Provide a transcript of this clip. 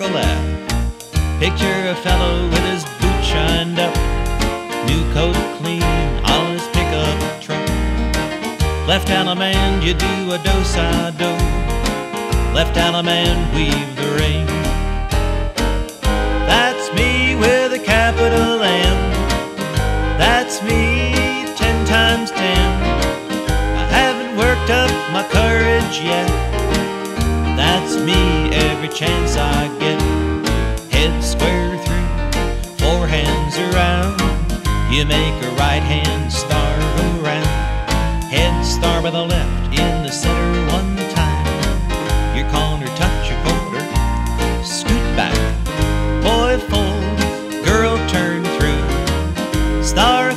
the left. Picture a fellow with his boots shined up, new coat clean on his pickup truck. Left Allemande, you do a do-si-do. Left Allemande, weave the ring. That's me with a capital M. That's me 10 times 10. I haven't worked up my courage yet. That's me every chance I get. Head square through, 4 hands around. You make a right hand star around. Head star by the left, in the center one time. You're calling